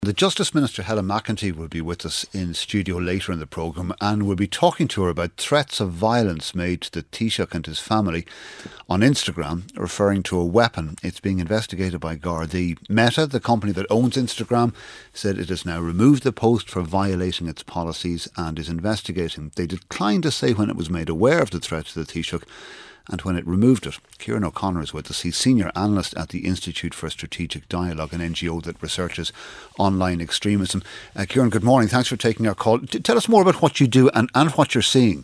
The Justice Minister Helen McEntee will be with us in studio later in the programme, and we'll be talking to her about threats of violence made to the Taoiseach and his family on Instagram, referring to a weapon. It's being investigated by Gardaí. Meta, the company that owns Instagram, said it has now removed the post for violating its policies and is investigating. They declined to say when it was made aware of the threat to the Taoiseach and when it removed it. Kieran O'Connor is with us. He's senior analyst at the Institute for Strategic Dialogue, an NGO that researches online extremism. Kieran, good morning. Thanks for taking our call. Tell us more about what you do and what you're seeing.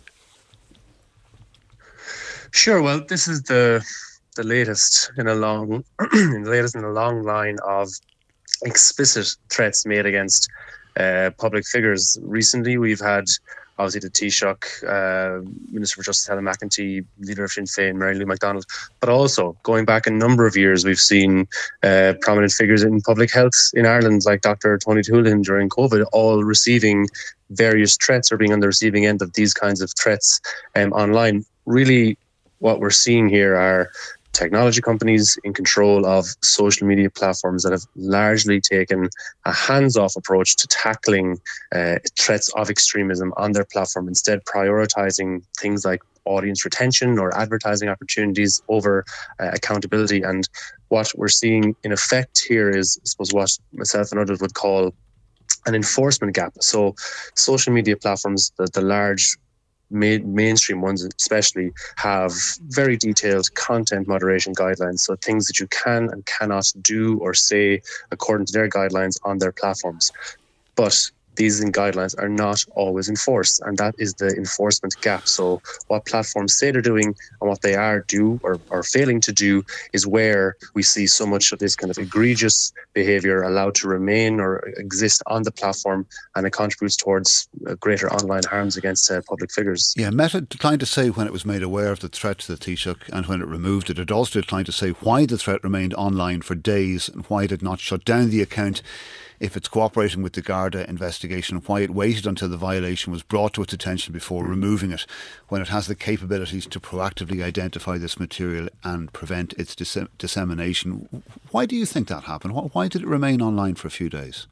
Sure. Well, this is the latest in a long line of explicit threats made against public figures. Recently, we've had obviously the Taoiseach, Minister for Justice Helen McEntee, leader of Sinn Féin, Mary Lou McDonald, but also going back a number of years, we've seen prominent figures in public health in Ireland, like Dr. Tony Holohan during COVID, all receiving various threats or being on the receiving end of these kinds of threats online. Really, what we're seeing here are technology companies in control of social media platforms that have largely taken a hands-off approach to tackling threats of extremism on their platform, instead prioritizing things like audience retention or advertising opportunities over accountability. And what we're seeing in effect here is, I suppose, what myself and others would call an enforcement gap. So social media platforms, the large mainstream ones especially, have very detailed content moderation guidelines, so things that you can and cannot do or say according to their guidelines on their platforms. But these guidelines are not always enforced, and that is the enforcement gap. So what platforms say they're doing and what they do or failing to do is where we see so much of this kind of egregious behaviour allowed to remain or exist on the platform, and it contributes towards greater online harms against public figures. Yeah, Meta declined to say when it was made aware of the threat to the Taoiseach and when it removed it. It also declined to say why the threat remained online for days and why it did not shut down the account if it's cooperating with the Garda investigation, why it waited until the violation was brought to its attention before removing it, when it has the capabilities to proactively identify this material and prevent its dissemination. Why do you think that happened? Why did it remain online for a few days?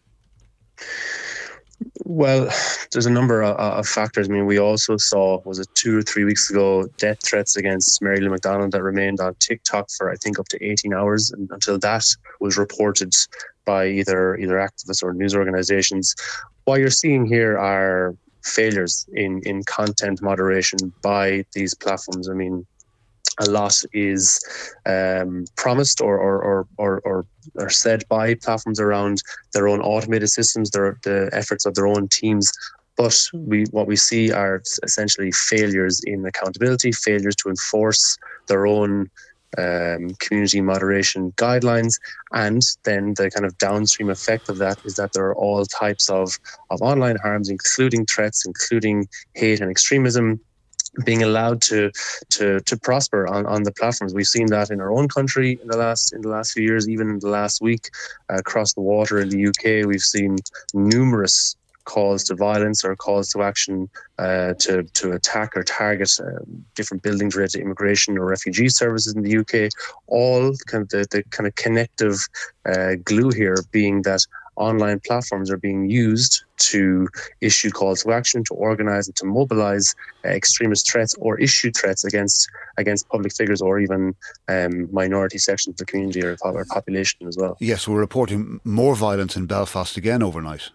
Well, there's a number of factors. I mean, we also saw, was it 2 or 3 weeks ago, death threats against Mary Lou McDonald that remained on TikTok for, I think, up to 18 hours until that was reported by either activists or news organizations. What you're seeing here are failures in content moderation by these platforms. I mean, a lot is promised or said by platforms around their own automated systems, the efforts of their own teams. But what we see are essentially failures in accountability, failures to enforce their own community moderation guidelines. And then the kind of downstream effect of that is that there are all types of online harms, including threats, including hate and extremism, being allowed to prosper on the platforms. We've seen that in our own country in the last few years. Even in the last week, across the water in the UK, we've seen numerous calls to violence or calls to action to attack or target different buildings related to immigration or refugee services in the UK. All kind of the kind of connective glue here being that online platforms are being used to issue calls to action, to organise and to mobilise extremist threats or issue threats against public figures or even minority sections of the community or population as well. Yes, we're reporting more violence in Belfast again overnight.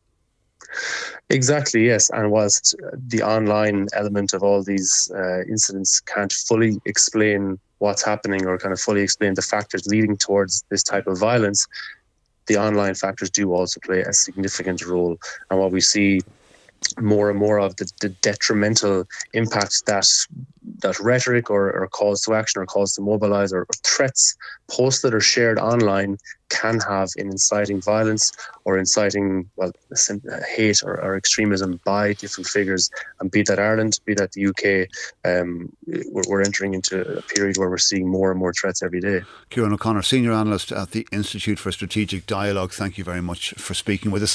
Exactly, yes. And whilst the online element of all these incidents can't fully explain what's happening or kind of fully explain the factors leading towards this type of violence, the online factors do also play a significant role. And what we see more and more of the detrimental impact that rhetoric or calls to action or calls to mobilise or threats posted or shared online can have in inciting violence or inciting hate or extremism by different figures. And be that Ireland, be that the UK, we're entering into a period where we're seeing more and more threats every day. Kieran O'Connor, Senior Analyst at the Institute for Strategic Dialogue, thank you very much for speaking with us.